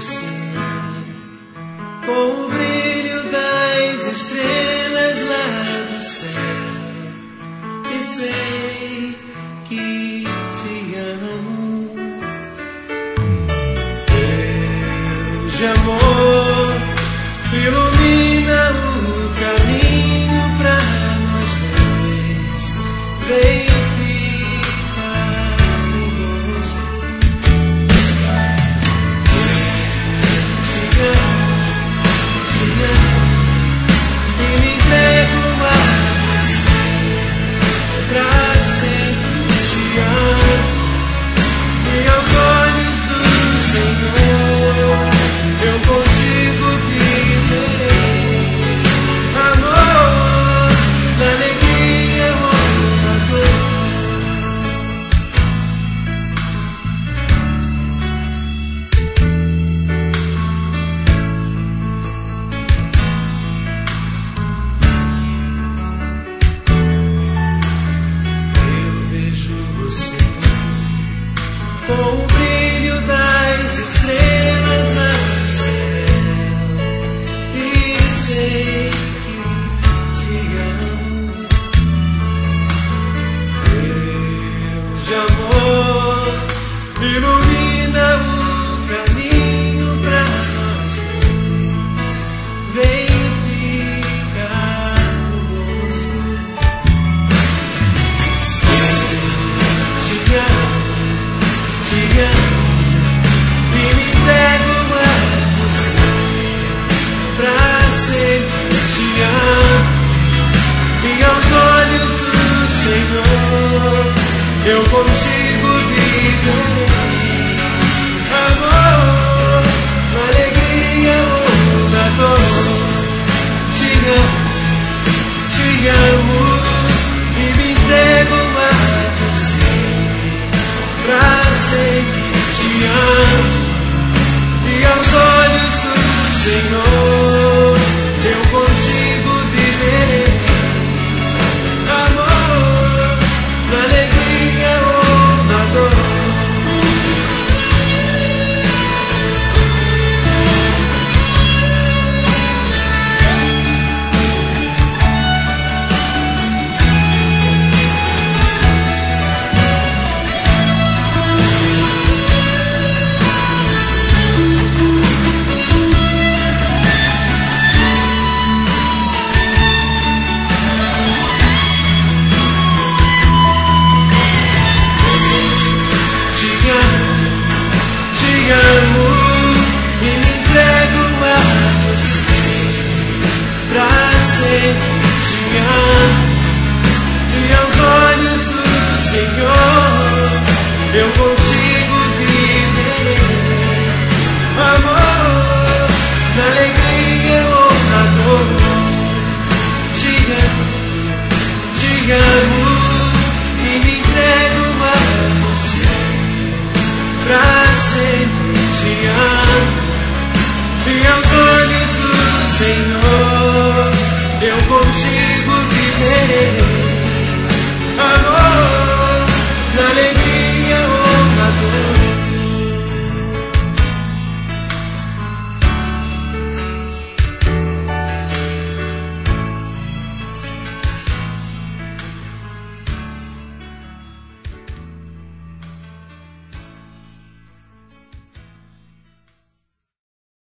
você, com o brilho das estrelas lá do céu, e sei que te amo. Deus de amor ilumina o caminho pra nós dois. Vem ficar conosco. Te amo e me entrego a você. Pra sempre te amo e aos olhos do Senhor eu contigo viverei. Amor, na alegria ou na dor. Eu vejo você com o brilho das estrelas no céu e sei que te amo. Deus de amor ilumina o caminho pra nós dois. Vem ficar conosco. Te amo e me entrego a você. Pra sempre te amo e aos olhos do Senhor eu contigo viverei. Amor, na alegria ou na dor. Te amo e me entrego a você. Pra sempre te amo e aos olhos do Senhor eu contigo viverei. Amor, na alegria ou na dor. Te amo e me entrego a você. Pra sempre te amo e aos olhos do Senhor eu contigo viverei. Amor, na alegria ou na dor. Te amo e me entrego a você. Pra sempre te amo e aos olhos do Senhor eu contigo viverei.